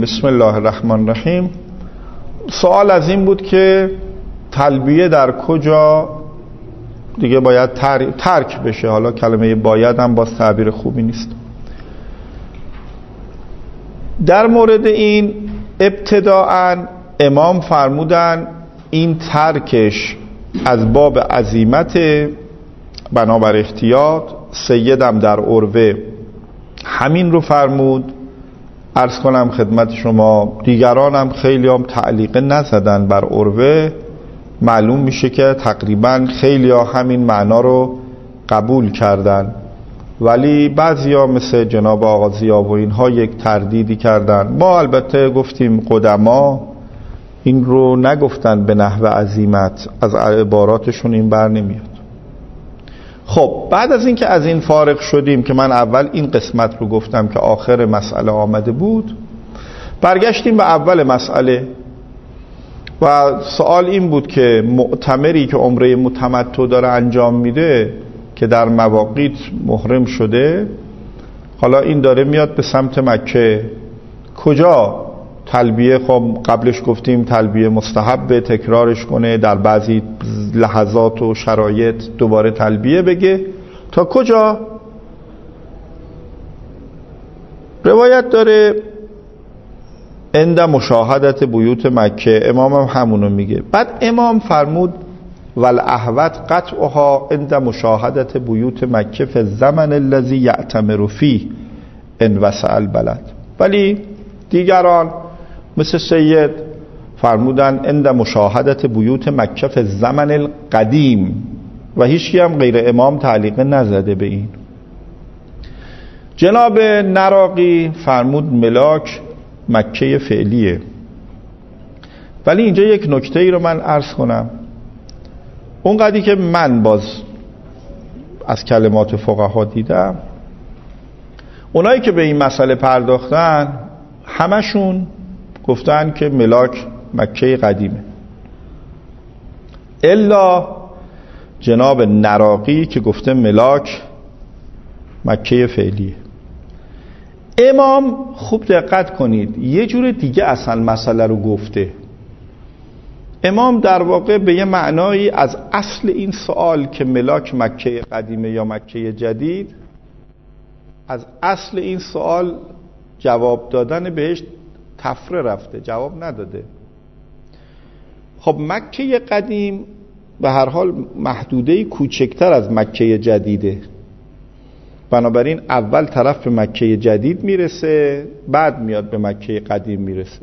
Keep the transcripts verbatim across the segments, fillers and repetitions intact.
بسم الله الرحمن الرحیم. سوال از این بود که تلبیه در کجا دیگه باید ترک بشه. حالا کلمه باید هم باز تعبیر خوبی نیست. در مورد این ابتداءً امام فرمودن این ترکش از باب عزیمت بنابر احتیاط. سیدم در عروه همین رو فرمود. عرض کنم خدمت شما دیگران هم خیلی هم تعلیق نزدن بر عروه. معلوم میشه که تقریبا خیلی ها همین معنا رو قبول کردن، ولی بعضی ها مثل جناب آقا ضیا و اینها یک تردیدی کردن. ما البته گفتیم قدما این رو نگفتن به نحو عزیمت، از عباراتشون این بر نمیاد. خب بعد از این که از این فارغ شدیم که من اول این قسمت رو گفتم که آخر مسئله آمده بود، برگشتیم به اول مسئله و سوال این بود که معتمری که عمره متمتع داره انجام میده که در مواقیت محرم شده، حالا این داره میاد به سمت مکه، کجا تلبیه؟ خب قبلش گفتیم تلبیه مستحب، تکرارش کنه، در بعضی لحظات و شرایط دوباره تلبیه بگه. تا کجا؟ روایت داره عند مشاهدت بیوت مکه، امام هم همونو میگه. بعد امام فرمود والاحوط قطعها عند مشاهدت بیوت مکه فی الزمن الذی یعتمر فیه ان وسع البلد. ولی دیگران مثل سید فرمودن عند مشاهدت بیوت مکه فی الزمن القدیم و هیچکی هم غیر امام تعلیق نزده به این. جناب نراقی فرمود ملاک مکه فعلیه. ولی اینجا یک نکته ای رو من عرض کنم. اون قدری که من باز از کلمات فقها دیدم، اونایی که به این مسئله پرداختن همشون گفتن که ملاک مکه قدیمه، الا جناب نراقی که گفته ملاک مکه فعلیه. امام خوب دقت کنید یه جور دیگه اصلا مسئله رو گفته. امام در واقع به یه معنایی از اصل این سوال که ملاک مکه قدیمه یا مکه جدید، از اصل این سوال جواب دادن بهش تفره رفته، جواب نداده. خب مکه قدیم به هر حال محدوده کوچکتر از مکه جدیده، بنابراین اول طرف به مکه جدید میرسه، بعد میاد به مکه قدیم میرسه.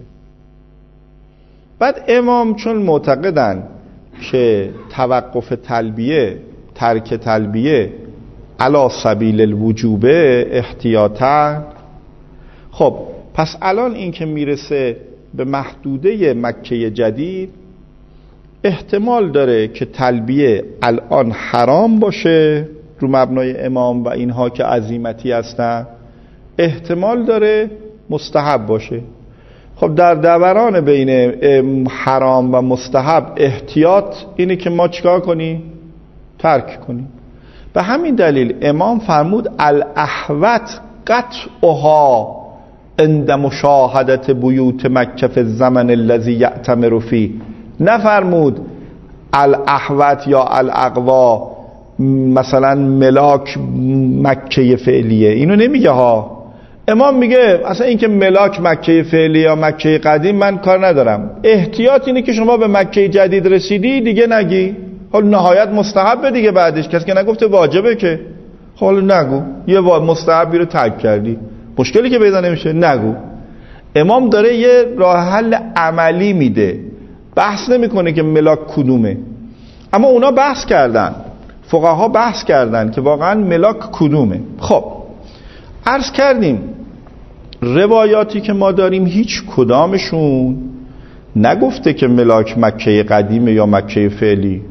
بعد امام چون معتقدن که توقف تلبیه، ترک تلبیه علی سبیل الوجوبه احتیاطاً، خب پس الان این که میرسه به محدوده مکه جدید، احتمال داره که تلبیه الان حرام باشه رو مبنای امام و اینها که عزیمتی هستن، احتمال داره مستحب باشه. خب در دوران بین حرام و مستحب احتیاط اینه که ما چیکار کنیم؟ ترک کنیم. به همین دلیل امام فرمود الاحوط قطعها عند مشاهدت بیوت مکه فی الزمن الذی یعتمر فیه. نفرمود الاحوط یا الاقوا مثلا ملاک مکه فعلیه، اینو نمیگه ها. امام میگه اصلا این که ملاک مکه فعلیه یا مکه قدیم من کار ندارم، احتیاط اینه که شما به مکه جدید رسیدی دیگه نگی. حالا نهایت مستحبه دیگه، بعدش کسی که نگفته واجبه که، حالا نگو یه مستحبی رو ترک کردی، مشکلی که پیدا نمیشه نگو. امام داره یه راه حل عملی میده، بحث نمیکنه که ملاک کدومه. اما اونا بحث کردن، فقها بحث کردن که واقعا ملاک کدومه. خب عرض کردیم روایاتی که ما داریم هیچ کدامشون نگفته که ملاک مکه قدیمه یا مکه فعلی.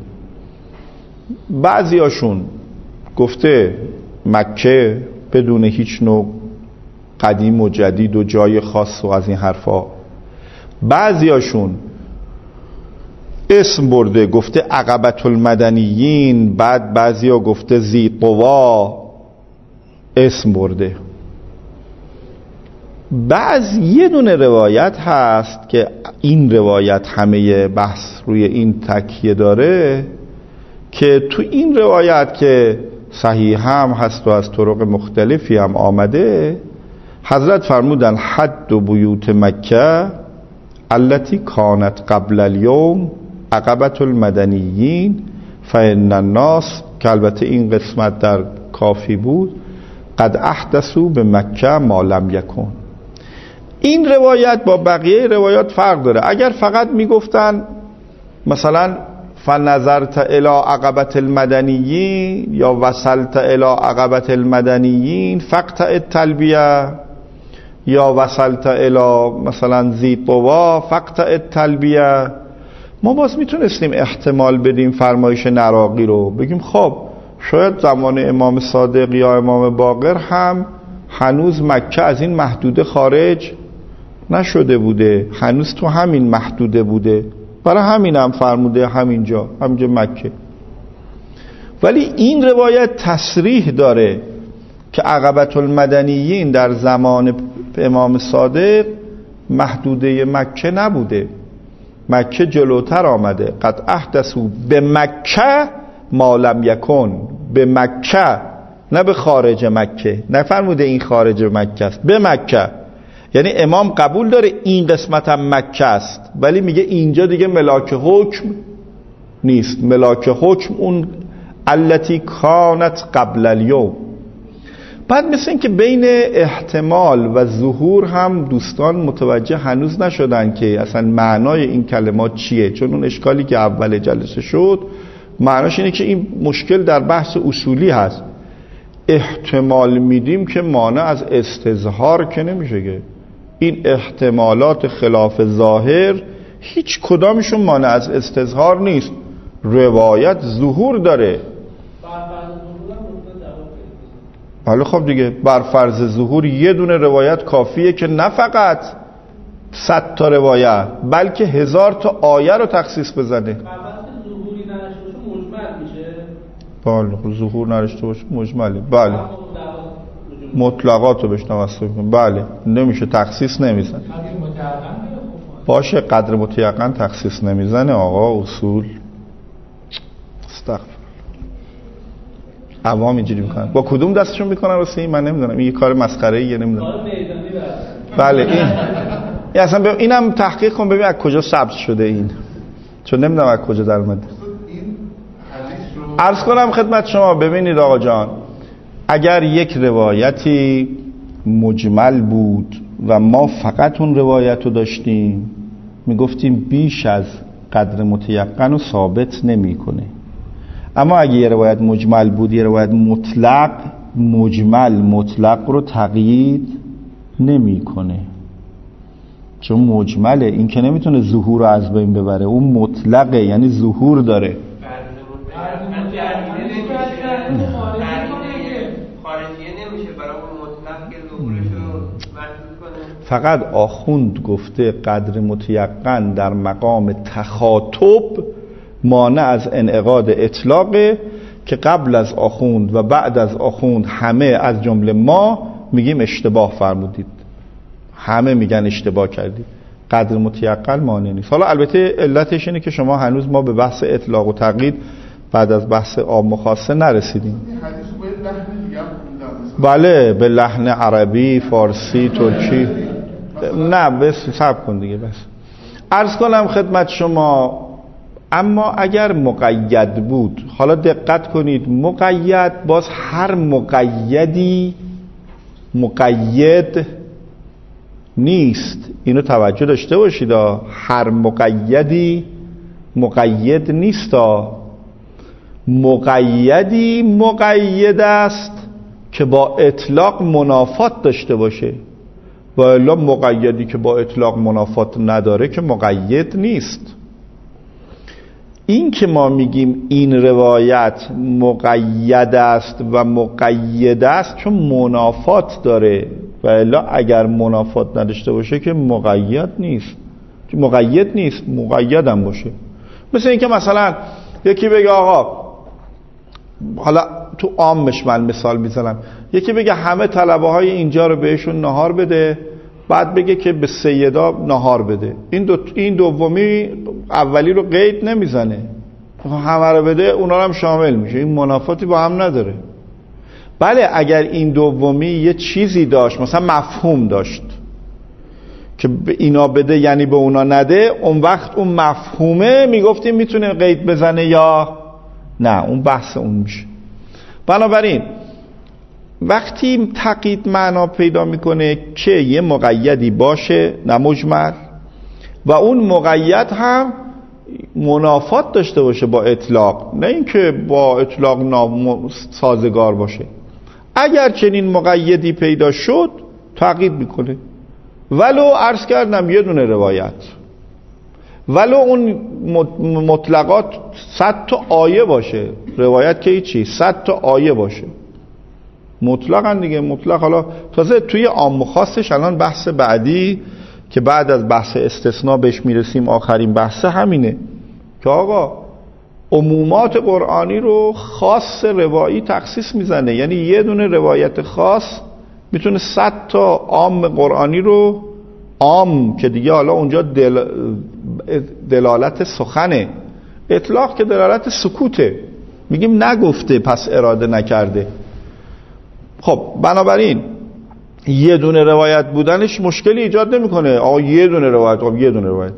بعضیاشون گفته مکه بدون هیچ نوع قدیم و جدید و جای خاص و از این حرفا. بعضیاشون اسم برده گفته عقبة المدنیین، بعد بعضیا گفته ذی قوا اسم برده. بعض یه دونه روایت هست که این روایت همه بحث روی این تکیه داره که تو این روایت که صحیح هم هست و از طرق مختلفی هم آمده، حضرت فرمودن حد و بیوت مکه التي کانت قبل اليوم عقبة المدنیین فإن الناس، که البته این قسمت در کافی بود، قد احدثوا به مکه ما لم یکن. این روایت با بقیه روایات فرق داره. اگر فقط میگفتن مثلا فنظرت الی عقبة المدنیین یا وصلت الی عقبة المدنیین فقطع التلبیه یا وصلت الی مثلا ذی طوا فقطع التلبیه، ما باز میتونستیم احتمال بدیم فرمایش نراقی رو، بگیم خب شاید زمان امام صادق یا امام باقر هم هنوز مکه از این محدوده خارج نشده بوده، هنوز تو همین محدوده بوده، برای همین هم فرموده همینجا همینجا مکه. ولی این روایت تصریح داره که عقبة المدنیین در زمان امام صادق محدوده مکه نبوده، مکه جلوتر آمده. قد احدثوا به مکه ما لم یکن، به مکه، نه به خارج مکه، نفرموده این خارج مکه است، به مکه. یعنی امام قبول داره این قسمت هم مکه است، ولی میگه اینجا دیگه ملاک حکم نیست، ملاک حکم اون التی کانت قبل الیوم. بعد مثل این که بین احتمال و ظهور هم دوستان متوجه هنوز نشدن که اصلا معنای این کلمات چیه، چون اون اشکالی که اول جلسه شد معناش اینه که این مشکل در بحث اصولی هست. احتمال میدیم که مانع از استظهار که نمیشه، که این احتمالات خلاف ظاهر هیچ کدامشون مانع از استظهار نیست، روایت ظهور داره. بله خب دیگه بر فرض ظهور یه دونه روایت کافیه که نه فقط صد تا روایت بلکه هزار تا آیه رو تخصیص بزنه. بله ظهور نرشته باشه مجمله، بله مطلقات رو بهش توسط میکنه، بله نمیشه تخصیص نمیزنه. باشه قدر متیقن تخصیص نمیزنه آقا، اصول استغفر عوام اینجوری میکنن. با کدوم دستشون میکنن واسه این من نمیدونم، این یه کار مسخره ایه نمیدونم. بله این این اصلا ببین اینم تحقیق کن ببین از کجا ثبت شده این، چون نمیدونم از کجا در اومده. عرض کنم خدمت شما ببینید آقا جان، اگر یک روایتی مجمل بود و ما فقط اون روایت رو داشتیم میگفتیم بیش از قدر متیقن رو ثابت نمیکنه. اما اگه یه روایت مجمل بود، یه روایت مطلق، مجمل مطلق رو تقیید نمیکنه، چون مجمله، این که نمیتونه ظهور رو از بین ببره، اون مطلقه یعنی ظهور داره. فقط آخوند گفته قدر متیقن در مقام تخاطب مانع از انعقاد اطلاقه، که قبل از آخوند و بعد از آخوند همه از جمله ما میگیم اشتباه فرمودید، همه میگن اشتباه کردید، قدر متیقن مانع نیست. حالا البته علتش اینه که شما هنوز ما به بحث اطلاق و تقیید بعد از بحث عام و خاصه نرسیدیم. بله به لحن عربی، فارسی، ترکی، نه بس صبر کن دیگه بس. عرض کنم خدمت شما، اما اگر مقید بود، حالا دقت کنید، مقید باز هر مقیدی مقید نیست، اینو توجه داشته باشید، هر مقیدی مقید نیست، مقیدی مقید است که با اطلاق منافات داشته باشه، و الا مقیدی که با اطلاق منافات نداره که مقید نیست. این که ما میگیم این روایت مقید است و مقید است چون منافات داره، و الا اگر منافات نداشته باشه که مقید نیست، که مقید نیست مقید هم باشه. مثل این که مثلا یکی بگه آقا، حالا تو عامش من مثال میزنم، یکی بگه همه طلبه های اینجا رو بهشون نهار بده، بعد بگه که به سیدا نهار بده. این دو این دومی اولی رو قید نمیزنه، همه رو بده، اونا رو هم شامل میشه. این منافاتی با هم نداره. بله اگر این دومی یه چیزی داشت، مثلا مفهوم داشت که به اینا بده یعنی به اونا نده، اون وقت اون مفهومه میگفتیم میتونه قید بزنه یا نه، اون بحث اون میشه. بنابراین وقتی تقیید معنا پیدا میکنه که یه مقیدی باشه نه مجمل، و اون مقید هم منافات داشته باشه با اطلاق، نه اینکه با اطلاق سازگار باشه. اگر چنین مقیدی پیدا شد تقیید میکنه، ولو عرض کردم یه دونه روایت، ولو اون مطلقات صد تا آیه باشه، روایت که چی؟ صد تا آیه باشه، مطلقاً دیگه. مطلق حالا تازه توی عام و خاصش الان بحث بعدی که بعد از بحث استثناء بهش میرسیم، آخرین بحث همینه که آقا عمومات قرآنی رو خاص روایی تخصیص میزنه. یعنی یه دونه روایت خاص میتونه صد تا عام قرآنی رو، عام که دیگه حالا اونجا دل دلالت سخنه، اطلاق که دلالت سکوته، میگیم نگفته پس اراده نکرده. خب بنابراین یه دونه روایت بودنش مشکلی ایجاد نمیکنه. آقا یه دونه روایت، آقا یه دونه روایت.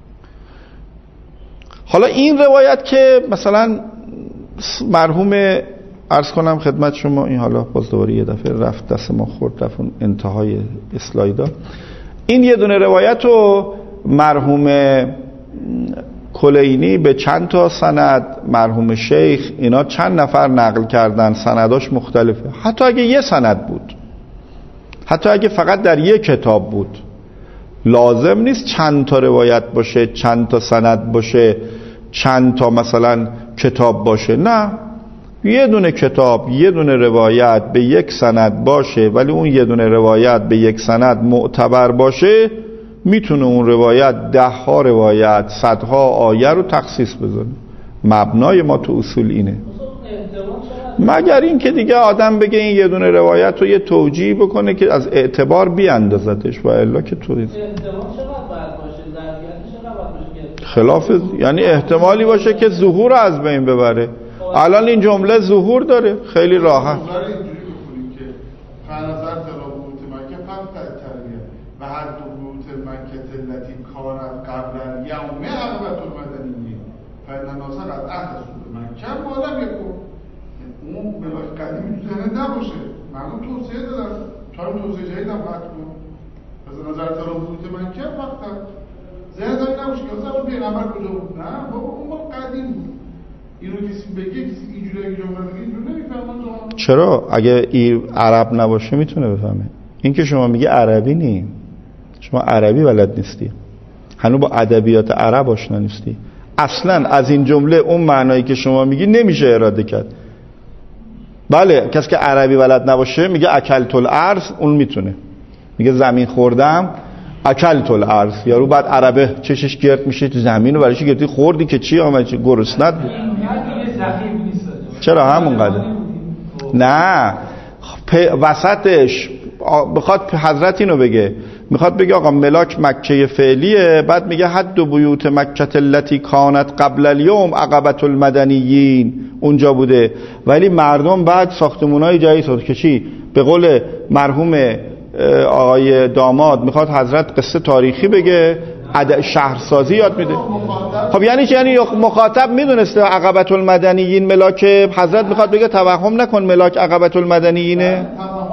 حالا این روایت که مثلا مرحوم عرض کنم خدمت شما، این حالا باز دوباره یه دفعه رفت دست ما خورد، رفت انتهای اسلایدا. این یه دونه روایت رو مرحوم کلینی به چند تا سند، مرحوم شیخ، اینا چند نفر نقل کردن، سنداش مختلفه. حتی اگه یه سند بود، حتی اگه فقط در یک کتاب بود، لازم نیست چند تا روایت باشه، چند تا سند باشه، چند تا مثلا کتاب باشه. نه، یه دونه کتاب، یه دونه روایت به یک سند باشه، ولی اون یه دونه روایت به یک سند معتبر باشه، میتونه اون روایت ده ها روایت، صدها آیه رو تخصیص بزنه. مبنای ما تو اصول اینه. مگر این که دیگه آدم بگه این یه دونه روایت رو یه توجیه بکنه که از اعتبار بیاندازتش، و الا که تو خلاف، یعنی احتمالی باشه که ظهور از بین ببره. الان این جمله ظهور داره خیلی راحت. و هر دو بیوت مکه التي كانت قبل اليوم عقبة المدنیین فإن الناس قد احدثوا بمکه ما لم یکن. اون ملاک قدیمی تو ذهن نباشه، مردم توصیه دادن، چون توصیه جدید هم قطع کن از نظر ترا بیوت مکه فقط ذهن داری نباشه که اون پیغمبر کجا بود. نه بابا اون مال قدیم بود. اینو کسی بگه، کسی اینجوری اگه جمله بگه اینجوری نمیفهمن. چرا؟ اگه این عرب نباشه میتونه بفهمه. این که شما میگه عربی نی، شما عربی بلد نیستی، هنوز با ادبیات عرب آشنا نیستی. اصلا از این جمله اون معنایی که شما میگی نمیشه اراده کرد. بله کسی که عربی بلد نباشه میگه اکلت الارض، اون میتونه میگه زمین خوردم، اکلت الارض. یارو بعد عربه چشش گرد میشه تو زمین و برایش گرتی خوردی که چی آمد، چی گرسنت بود. چرا همونقدر؟ نه وسطش بخواد حضرت اینو بگه، میخواد بگه آقا ملاک مکه فعلیه، بعد میگه حد و بیوت مکه التي کانت قبل اليوم عقبة المدنیین اونجا بوده، ولی مردم بعد ساختمونای جدید ساخت که چی؟ به قول مرحوم آقای داماد میخواد حضرت قصه تاریخی بگه، شهرسازی یاد میده. خب یعنی چی؟ یعنی مخاطب میدونسته عقبة المدنیین ملاک، حضرت میخواد بگه توهم نکن ملاک عقبة المدنیینه.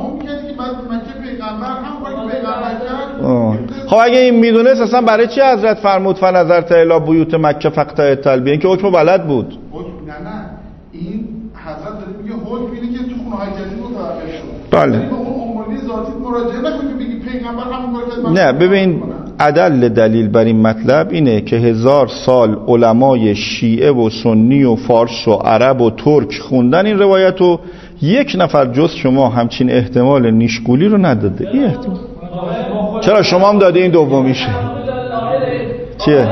خب اگه این میدونست اصلا برای چی حضرت فرمود فنظرت الی بیوت مکه فقط تلبیه؟ این که حکم بلد بود. نه نه این حضرت داره میگه حکم اینه که تو خونه های جدید متوقف شد. بله. یعنی به اون امانی ذاتی مراجعه نکنی که بگی پیغمبر همون کار کرد. نه ببین ادل دلیل بر این مطلب اینه که هزار سال علمای شیعه و سنی و فارس و عرب و ترک خوندن این روایتو، یک نفر جز شما همچین احتمال نیشگولی رو نداده. این احتمال چرا شما هم داده این دومیشه؟ چیه؟ ازدواج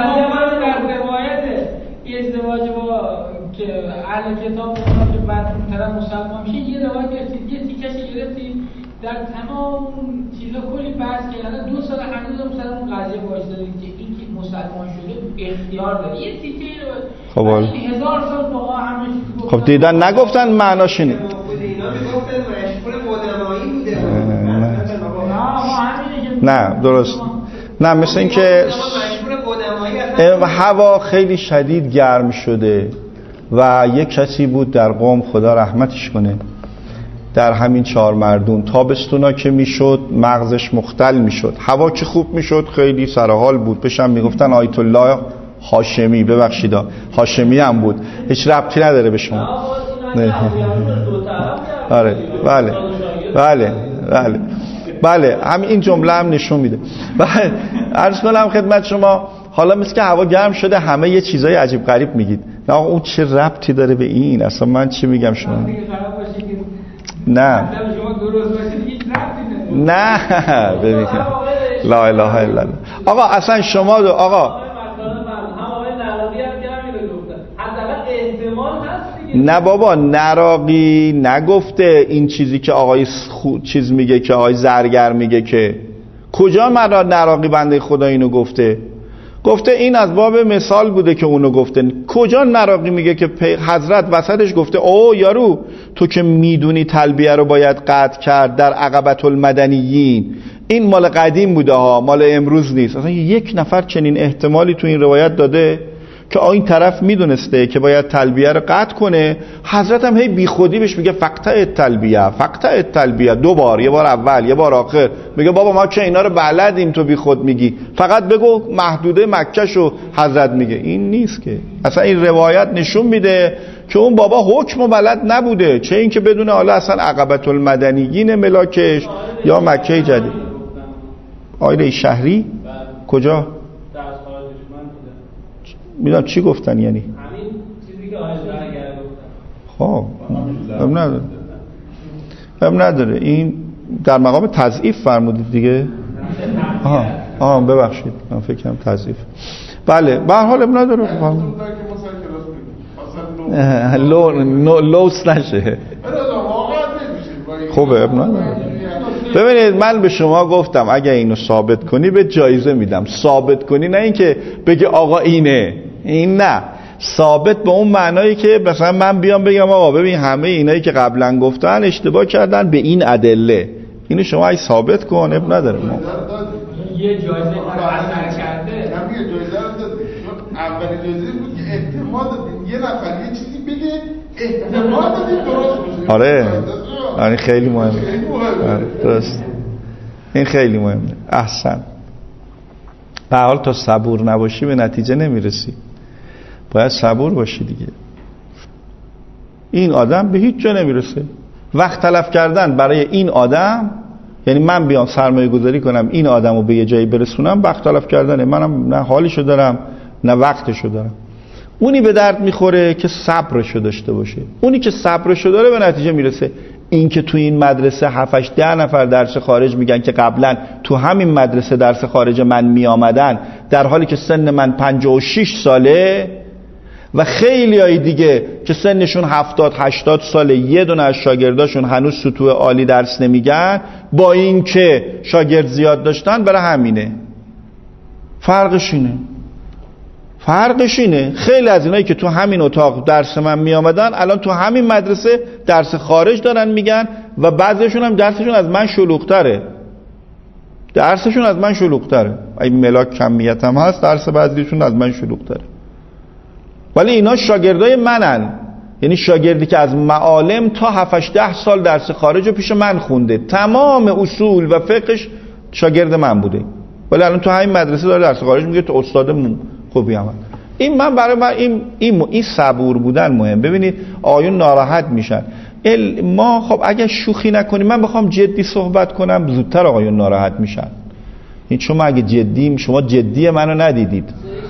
با اهل کتاب که بعد طرف مسلمان میشه، یه روایت گرفتید، یه تیکش گرفتید در تمام چیزا کلی بحث کردن، دو سال هنوز هم سر اون قضیه وایسادیم که این که مسلمان شده اختیار داره. یه تیکه خب حالا هزار سال فقها همه چیز گفتن. خب دیدن نگفتن معناش اینه. اینا میگفتن مشغول قدمایی بوده. نه درست. نه مثل این که هوا خیلی شدید گرم شده و یک کسی بود در قم، خدا رحمتش کنه، در همین چهار مردون تابستونا که میشد مغزش مختل میشد، هوا که خوب میشد خیلی سرحال بود. بشم میگفتن آیت الله هاشمی، ببخشیدا هاشمی هم بود، هیچ ربطی نداره به شما. آره بله بله بله بله همین این جمله هم نشون میده. بله عرض کنم خدمت شما، حالا مثل که هوا گرم شده همه یه چیزای عجیب غریب میگید. نه اون چه ربطی داره به این؟ اصلا من چی میگم شما؟ نه نه ببینید لا اله الا الله. آقا اصلا شما دو آقا نه بابا، نراقی نگفته این چیزی که آقای خو... چیز میگه که آقای زرگر میگه که کجا مرا نراقی بنده خدا اینو گفته؟ گفته این از باب مثال بوده که اونو گفته. کجا نراقی میگه که حضرت وسطش گفته او یارو تو که میدونی تلبیه رو باید قطع کرد در عقبة المدنیین؟ این مال قدیم بوده ها، مال امروز نیست. اصلا یک نفر چنین احتمالی تو این روایت داده که این طرف میدونسته که باید تلبیه رو قطع کنه، حضرت هم هی بی خودی بهش میگه فقط تلبیه فقط تلبیه، دو بار، یه بار اول یه بار آخر. میگه بابا ما که اینا رو بلدیم، تو بی خود میگی، فقط بگو محدوده مکه شو. حضرت میگه این نیست که. اصلا این روایت نشون میده که اون بابا حکم بلد نبوده، چه این که بدونه حالا اصلا عقبة المدنیین ملاکش یا مکه جدید. آیله شهری کجا؟ میدونم چی گفتن یعنی همین چیزی که آیت زرگر گفتن. خب ام نداره ام نداره این در مقام تضعیف فرمودید دیگه. آها آها ببخشید من فکر کنم تضعیف. بله به هر حال ام نداره. لو لوس نشه. خوبه ام نداره. ببینید من به شما گفتم اگه اینو ثابت کنی به جایزه میدم. ثابت کنی، نه اینکه بگی آقا اینه، این نه. ثابت به اون معنایی که مثلا من بیام بگم آقا ببین همه اینایی که قبلا گفتن اشتباه کردن به این ادله. اینو شما ای ثابت کن، اب نداره. ما یه جایزه اثر کرده. هم یه جایزه اولی جایزه بود که احتمال دادیم یه نفر یه چیزی بگه احتمال دادیم درست باشه. آره این خیلی مهمه. درست، این خیلی مهمه. احسن. به حال تا صبور نباشی به نتیجه نمیرسی، باید صبور باشی دیگه. این آدم به هیچ جا نمیرسه. وقت تلف کردن برای این آدم، یعنی من بیام سرمایه گذاری کنم این آدم رو به یه جایی برسونم، وقت تلف کردنه. منم نه حالشو دارم نه وقتشو دارم. اونی به درد میخوره که صبرشو داشته باشه. اونی که صبرشو داره به نتیجه میرسه. این که تو این مدرسه هفت ده نفر درس خارج میگن که قبلا تو همین مدرسه درس خارج من میآمدن، در حالی که سن من پنجاه و شش ساله و خیلی های دیگه که سنشون هفتاد هشتاد ساله یه دونه از شاگرداشون هنوز سطوح عالی درس نمیگن، با این که شاگرد زیاد داشتن. برای همینه فرقش اینه فرقش اینه خیلی از اینایی که تو همین اتاق درس من می آمدن الان تو همین مدرسه درس خارج دارن میگن و بعضیشون هم درسشون از من شلوغ‌تره. درسشون از من شلوغ‌تره. این ملاک کمیت هم هست، درس بعضیشون از من شلوغ‌تره. ولی اینا شاگردای منن، یعنی شاگردی که از معالم تا هفت ده سال درس خارج رو پیش من خونده، تمام اصول و فقهش شاگرد من بوده، ولی الان تو همین مدرسه داره درس خارج میگه. تو استاد خوبی هم. این من برای من این این, این صبور بودن مهم. ببینید آیون ناراحت میشن. ما خب اگه شوخی نکنیم، من بخوام جدی صحبت کنم زودتر آقایون ناراحت میشن. این شما اگه جدیم، شما جدی منو ندیدید.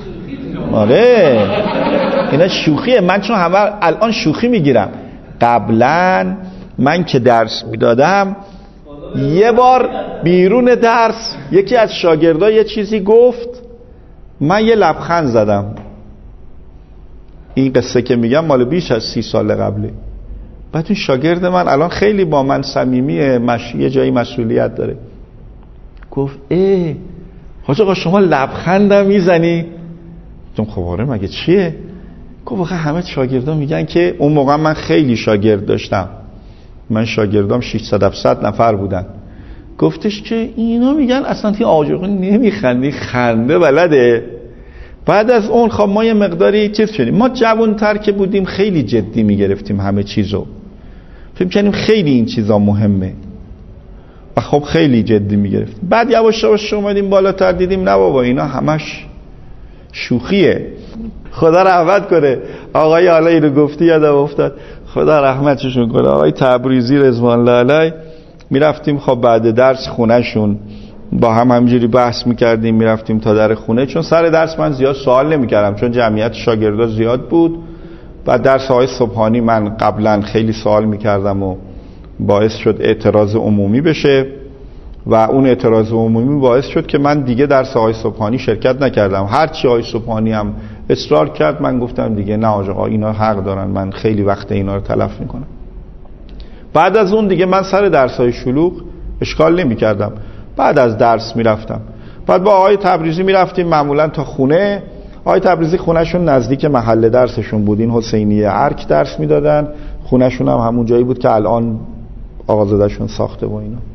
آره اینا شوخیه. من چون همه الان شوخی میگیرم. قبلا من که درس میدادم یه بار بیرون درس یکی از شاگردها یه چیزی گفت، من یه لبخند زدم. این قصه که میگم مال بیش از سی سال قبله. بعد این شاگرد من الان خیلی با من صمیمیه، مش... یه جایی مسئولیت داره. گفت اه حاج آقا شما لبخندم میزنی؟ گفتم خب آره مگه چیه؟ گفت واقعا همه شاگردان میگن که اون موقع من خیلی شاگرد داشتم، من شاگردام ششصد هفتصد نفر بودن. گفتش که اینا میگن اصلا تی آج آقا نمیخندی، خنده بلده. بعد از اون خب ما یه مقداری چیز شدیم، ما جوان‌تر که بودیم خیلی جدی میگرفتیم همه چیزو، فکر کنیم خیلی این چیزا مهمه و خب خیلی جدی میگرفتیم. بعد یواش یواش اومدیم بالاتر دیدیم نه بابا اینا همش شوخیه. خدا رحمت کنه آقای حالا اینو گفتی یادم افتاد، خدا رحمتشون کنه، آقای تبریزی رضوان الله علیه. میرفتیم خب بعد درس خونه شون با هم همینجوری بحث میکردیم، میرفتیم تا در خونه، چون سر درس من زیاد سوال نمیکردم چون جمعیت شاگردا زیاد بود. بعد درس های صبحانی من قبلا خیلی سوال میکردم و باعث شد اعتراض عمومی بشه و اون اعتراض عمومی باعث شد که من دیگه درس های صبحانی شرکت نکردم. هر چی های صبحانی هم اصرار کرد من گفتم دیگه نه آقا اینا حق دارن، من خیلی وقت اینا رو تلف میکنم. بعد از اون دیگه من سر درس های شلوغ اشکال نمی کردم، بعد از درس میرفتم. بعد با آقای تبریزی میرفتیم معمولا تا خونه. آقای تبریزی خونهشون نزدیک محل درسشون بود، این حسینیه ارک درس میدادن، خونهشون هم همون جایی بود که الان آقازادهشون ساخته و اینا.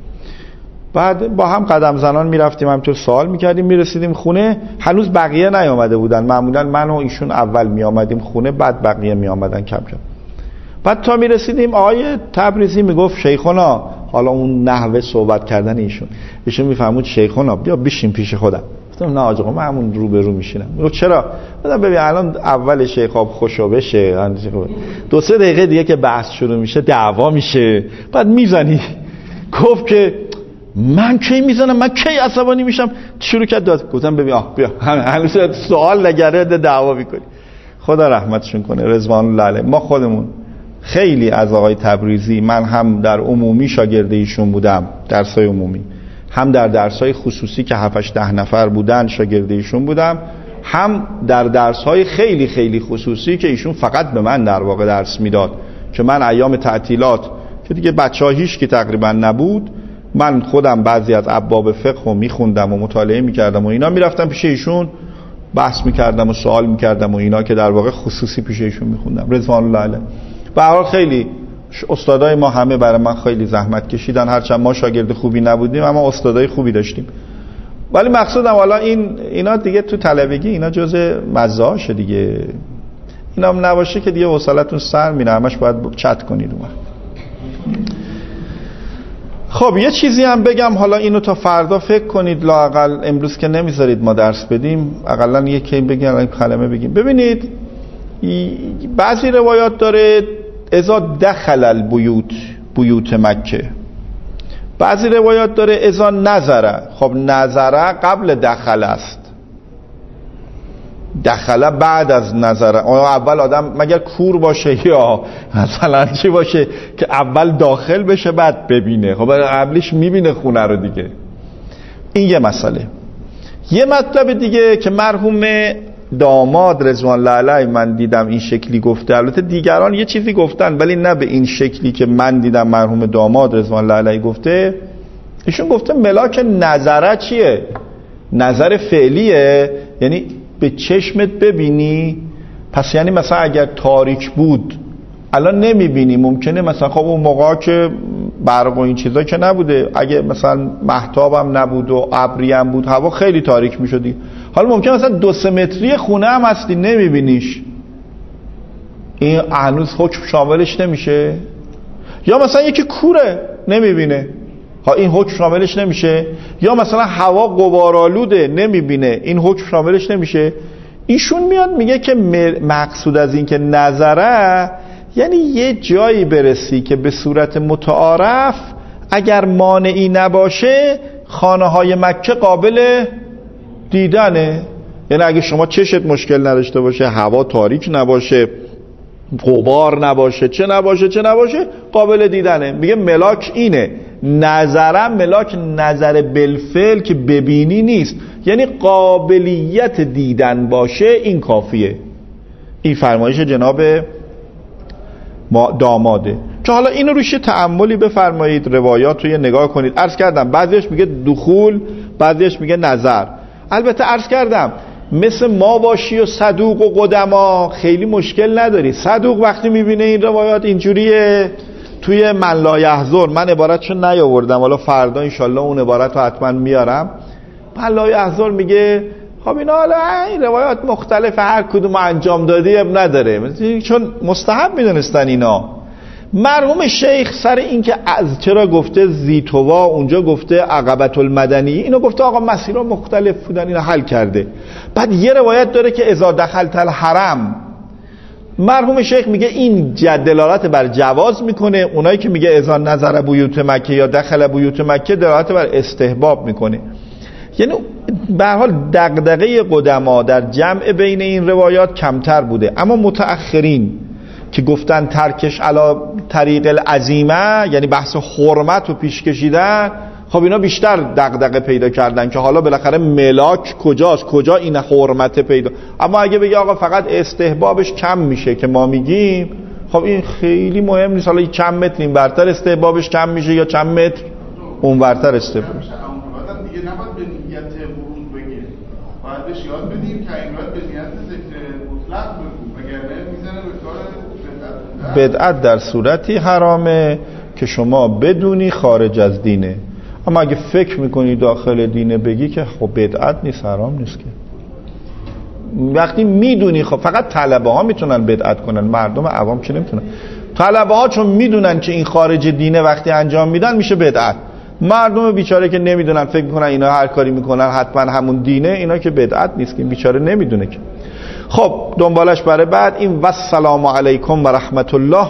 بعد با هم قدم زنان میرفتیم همینطور سوال میکردیم، میرسیدیم خونه هنوز بقیه نیامده بودن، معمولا من و ایشون اول میامدیم خونه بعد بقیه میامدن کم کم. بعد تا میرسیدیم آقای تبریزی میگفت شیخونا، حالا اون نحوه صحبت کردن ایشون ایشون میفهمود شیخونا بیا بشین پیش خودم. گفتم نه آقا من همون رو به رو میشینم. میگفت چرا؟ گفتم ببین الان اول شیخ اب خوشو بشه، دو سه دقیقه دیگه که بحث شروع میشه دعوا میشه بعد میزنی. گفت که من کی میزنم، من کی عصبانی میشم؟ شروع کرد داد. گفتم ببین آه بیا هنوز سوال نگره دعوا میکنی. خدا رحمتشون کنه رضوان الله علیه. ما خودمون خیلی از آقای تبریزی، من هم در عمومی شاگرد ایشون بودم درسای عمومی، هم در درسای خصوصی که هفت ده نفر بودن شاگرد ایشون بودم، هم در درسای خیلی خیلی خصوصی که ایشون فقط به من در واقع درس میداد. که من ایام تعطیلات که دیگه بچه‌ها هیچ کی تقریبا نبود، من خودم بعضی از ابواب فقه رو میخوندم و مطالعه میکردم و اینا، میرفتم پیش ایشون بحث میکردم و سوال میکردم و اینا که در واقع خصوصی پیش ایشون میخوندم رضوان الله علیه. به هر حال خیلی استادای ما همه برای من خیلی زحمت کشیدن، هرچند ما شاگرد خوبی نبودیم اما استادای خوبی داشتیم. ولی مقصودم حالا این اینا دیگه تو طلبگی اینا جزء مزاشه دیگه، اینا هم نباشه که دیگه حوصلتون سر میره، همش باید چت کنید اون. خب یه چیزی هم بگم، حالا اینو تا فردا فکر کنید، لااقل امروز که نمیذارید ما درس بدیم اقلا یکی بگم این کلمه بگیم. ببینید بعضی روایات داره اذا دخل البیوت بیوت مکه، بعضی روایات داره اذا نظره. خب نظره قبل دخل است، دخله بعد از نظره. اول آدم مگر کور باشه یا مثلا چی باشه که اول داخل بشه بعد ببینه؟ خب قبلش میبینه خونه رو دیگه. این یه مسئله. یه مطلب دیگه که مرحوم داماد رضوان الله علیه من دیدم این شکلی گفته، البته دیگران یه چیزی گفتن ولی نه به این شکلی که من دیدم مرحوم داماد رضوان الله علیه گفته. ایشون گفته ملاک نظره چیه؟ نظر فعلیه، یعنی به چشمت ببینی. پس یعنی مثلا اگر تاریک بود الان نمیبینی، ممکنه مثلا خب اون موقع که برق و این چیزا که نبوده، اگه مثلا مهتاب هم نبود و ابری هم بود هوا خیلی تاریک میشدی. حالا ممکنه مثلا دو سه متری خونه هم هستی نمیبینیش، این هنوز حکم شاملش نمیشه. یا مثلا یکی کوره نمیبینه، ها این حکم شاملش نمیشه. یا مثلا هوا غبارآلوده نمیبینه، این حکم شاملش نمیشه. ایشون میاد میگه که مقصود از این که نظره یعنی یه جایی برسی که به صورت متعارف اگر مانعی نباشه خانه های مکه قابل دیدنه. یعنی اگه شما چشت مشکل نداشته باشه، هوا تاریک نباشه، غبار نباشه، چه نباشه چه نباشه قابل دیدنه. میگه ملاک اینه. نظرم ملاک نظر بالفعل که ببینی نیست، یعنی قابلیت دیدن باشه این کافیه. این فرمایش جناب داماده. که حالا اینو روش تأملی بفرمایید، روایات رو یه نگاه کنید. عرض کردم بعضیش میگه دخول، بعضیش میگه نظر. البته عرض کردم مثل ما باشی و صدوق و قدما خیلی مشکل نداری. صدوق وقتی میبینه این روایات اینجوریه توی من لا یحضر، من عبارتشو نیاوردم، حالا فردا انشالله اون عبارت رو حتما میارم. من لا یحضر میگه خب اینا حالا این روایات مختلفه، هر کدوم انجام دادی اب نداره، چون مستحب میدونستن اینا. مرحوم شیخ سر این که از چرا گفته زیتوا اونجا گفته عقبة المدنی، اینو گفته آقا مسیرها مختلف بودن، اینو حل کرده. بعد یه روایت داره که اذا دخلت الحرم، مرحوم شیخ میگه این دلالت بر جواز میکنه، اونایی که میگه اذا نظر بیوت مکه یا دخل بیوت مکه دلالت بر استحباب میکنه. یعنی به هر حال دغدغه قدما در جمع بین این روایات کمتر بوده، اما متأخرین که گفتن ترکش علی طریق العزیمه، یعنی بحث حرمت رو پیش کشیدن، خب اینا بیشتر دغدغه پیدا کردن که حالا بالاخره ملاک کجاست، کجا این حرمت پیدا. اما اگه بگی آقا فقط استحبابش کم میشه که ما میگیم، خب این خیلی مهم نیست، حالا چند متر این برتر استحبابش کم میشه یا چند متر اون برتر استحبابش. دیگه نباید به نیت ورود بگه، باید بهش یاد بدیم که این باید به نیت ذکر مطلق بگو، وگرنه میزنه به کار بدعت. بدعت در صورتی حرامه که شما بدونی خارج از دینه، اما اگه فکر میکنی داخل دینه بگی که خب بدعت نیست، حرام نیست. که وقتی میدونی، خب فقط طلبه ها میتونن بدعت کنن، مردم عوام که نمیتونن. طلبه ها چون میدونن که این خارج دینه وقتی انجام میدن میشه بدعت. مردم بیچاره که نمیدونن فکر میکنن اینا هر کاری میکنن حتما همون دینه، اینا که بدعت نیست، که این بیچاره نمیدونه که. خب دنبالش برای بعد این و السلام علیکم و رحمت الله.